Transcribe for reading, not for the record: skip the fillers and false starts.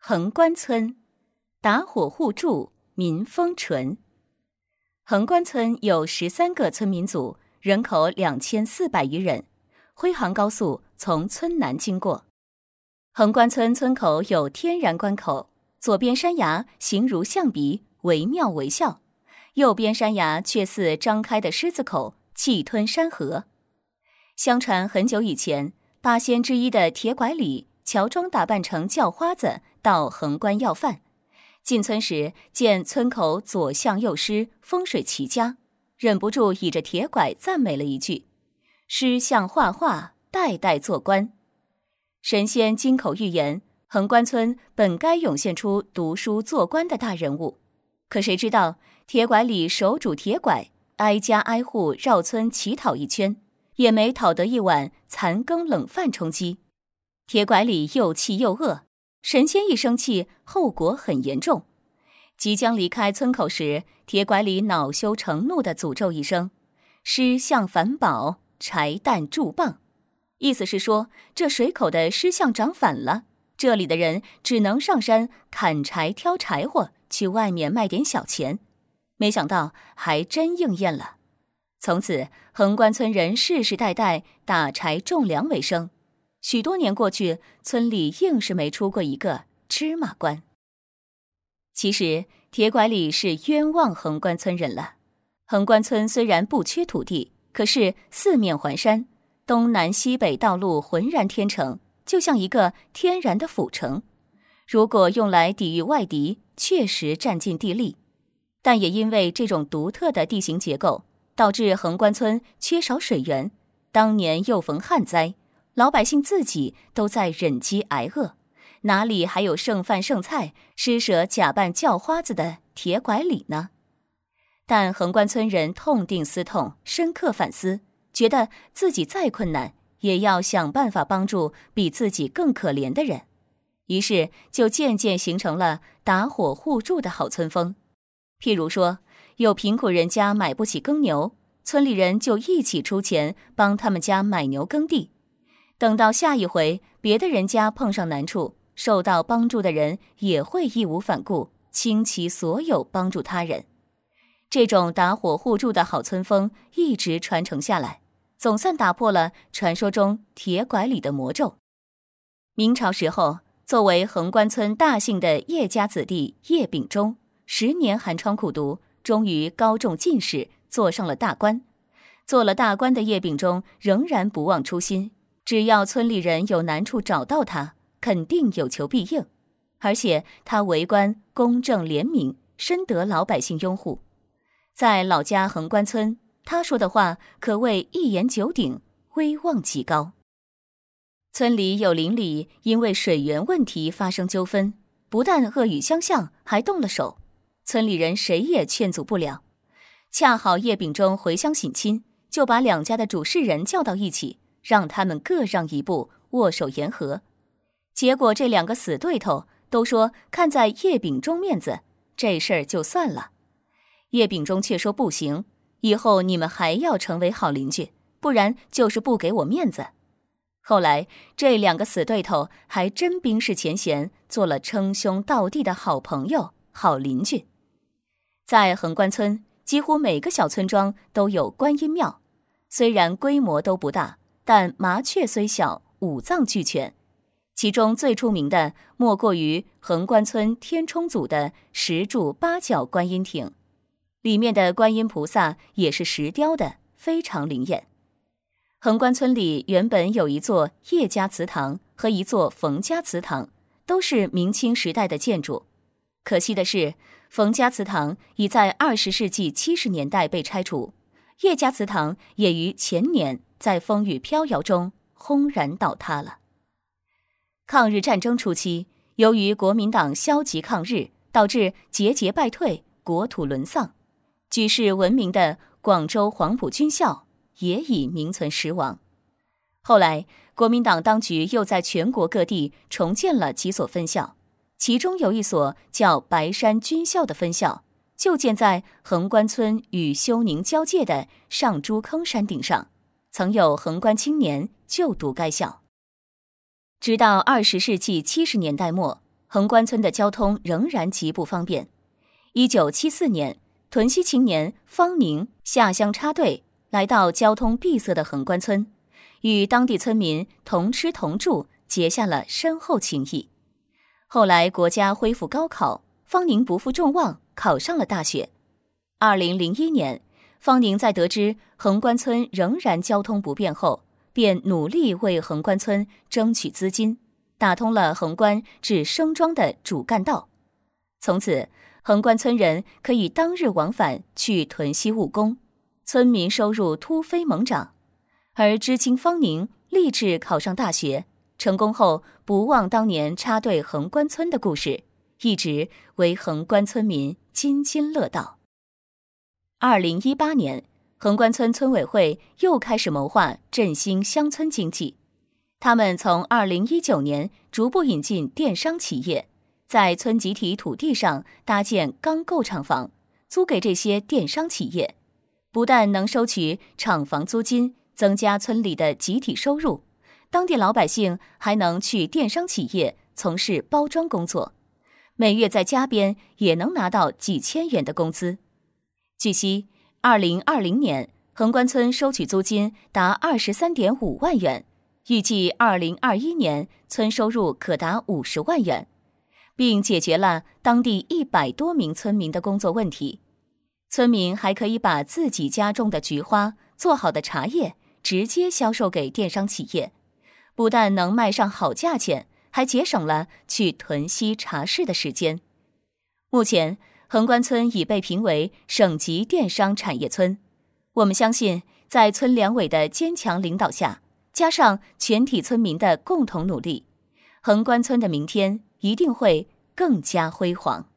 横关村，打火互助，民风淳。横关村有13个村民组，人口2400余人。徽杭高速从村南经过。横关村村口有天然关口，左边山崖形如象鼻，惟妙惟肖；右边山崖却似张开的狮子口，气吞山河。相传很久以前，8仙之一的铁拐李乔装打扮成叫花子到横关要饭。进村时见村口左巷右狮，风水奇佳，忍不住倚着铁拐赞美了一句：狮象画画，代代做官。神仙金口预言，横关村本该涌现出读书做官的大人物，可谁知道铁拐李手拄铁拐，挨家挨户绕村乞讨一圈，也没讨得一碗残羹冷饭充饥。铁拐李又气又饿，神仙一生气，后果很严重。即将离开村口时，铁拐李恼羞成怒地诅咒一声：狮象反宝，柴担铸棒。意思是说，这水口的狮象长反了，这里的人只能上山砍柴挑柴火，去外面卖点小钱。没想到还真应验了。从此横关村人世世代代打柴种粮为生，许多年过去，村里硬是没出过一个芝麻官。其实铁拐李是冤枉横关村人了。横关村虽然不缺土地，可是四面环山，东南西北道路浑然天成，就像一个天然的府城。如果用来抵御外敌，确实占尽地利。但也因为这种独特的地形结构，导致横关村缺少水源。当年又逢旱灾，老百姓自己都在忍饥挨饿，哪里还有剩饭剩菜施舍假扮叫花子的铁拐李呢？但横关村人痛定思痛，深刻反思，觉得自己再困难，也要想办法帮助比自己更可怜的人。于是就渐渐形成了打火互助的好村风。譬如说，有贫苦人家买不起耕牛，村里人就一起出钱帮他们家买牛耕地。等到下一回别的人家碰上难处，受到帮助的人也会义无反顾，倾其所有帮助他人。这种打火互助的好村风一直传承下来，总算打破了传说中铁拐李的魔咒。明朝时候，作为横关村大姓的叶家子弟叶秉忠，10年寒窗苦读，终于高中进士，做上了大官。做了大官的叶秉忠仍然不忘初心，只要村里人有难处找到他，肯定有求必应。而且他为官公正廉明，深得老百姓拥护。在老家横关村，他说的话可谓一言九鼎，威望极高。村里有邻里因为水源问题发生纠纷，不但恶语相向，还动了手。村里人谁也劝阻不了。恰好叶秉忠回乡省亲，就把两家的主事人叫到一起，让他们各让一步，握手言和。结果这2个死对头都说看在叶秉忠面子，这事儿就算了。叶秉忠却说不行，以后你们还要成为好邻居，不然就是不给我面子。后来这2个死对头还真冰释前嫌，做了称兄道弟的好朋友、好邻居。在横关村，几乎每个小村庄都有观音庙，虽然规模都不大，但麻雀虽小，五脏俱全。其中最出名的莫过于横关村天冲组的10柱8角观音亭，里面的观音菩萨也是石雕的，非常灵验。横关村里原本有一座叶家祠堂和一座冯家祠堂，都是明清时代的建筑。可惜的是，冯家祠堂已在20世纪70年代被拆除，叶家祠堂也于前年在风雨飘摇中轰然倒塌了。抗日战争初期，由于国民党消极抗日，导致节节败退，国土沦丧，举世闻名的广州黄埔军校也已名存实亡。后来国民党当局又在全国各地重建了几所分校，其中有一所叫白山军校的分校，就建在横关村与休宁交界的上珠坑山顶上，曾有横关青年就读该校。直到20世纪70年代末， 横关村的交通仍然极不方便。1974年，屯溪青年方宁下乡插队，来到交通闭塞的横关村，与当地村民同吃同住，结下了深厚情谊。后来国家恢复高考，方宁不负众望，考上了大学。2001年，方宁在得知横关村仍然交通不便后，便努力为横关村争取资金，打通了横关至生庄的主干道。从此，横关村人可以当日往返去屯溪务工，村民收入突飞猛涨。而知青方宁立志考上大学，成功后不忘当年插队横关村的故事，一直为横关村民津津乐道。2018年，横关村村委会又开始谋划振兴乡村经济。他们从2019年逐步引进电商企业，在村集体土地上搭建钢构厂房，租给这些电商企业，不但能收取厂房租金，增加村里的集体收入，当地老百姓还能去电商企业从事包装工作，每月在家边也能拿到几千元的工资。据悉，2020年横关村收取租金达23.5万元，预计2021年村收入可达50万元，并解决了当地100多名村民的工作问题。村民还可以把自己家种的菊花、做好的茶叶直接销售给电商企业，不但能卖上好价钱，还节省了去屯溪茶市的时间。目前，横关村已被评为省级电商产业村。我们相信，在村两委的坚强领导下，加上全体村民的共同努力，横关村的明天一定会更加辉煌。